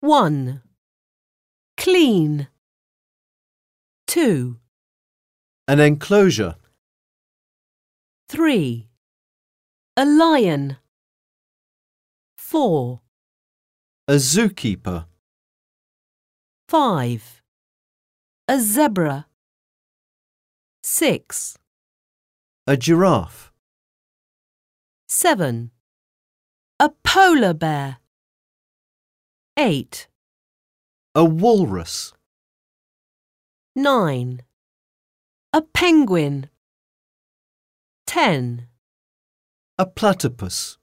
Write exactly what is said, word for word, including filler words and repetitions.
one. Clean. two. An enclosure. three. A lion. four. A zookeeper. five. A zebra. six. A giraffe. seven. A polar bear. eight. A walrus. nine. A penguin. ten. A platypus.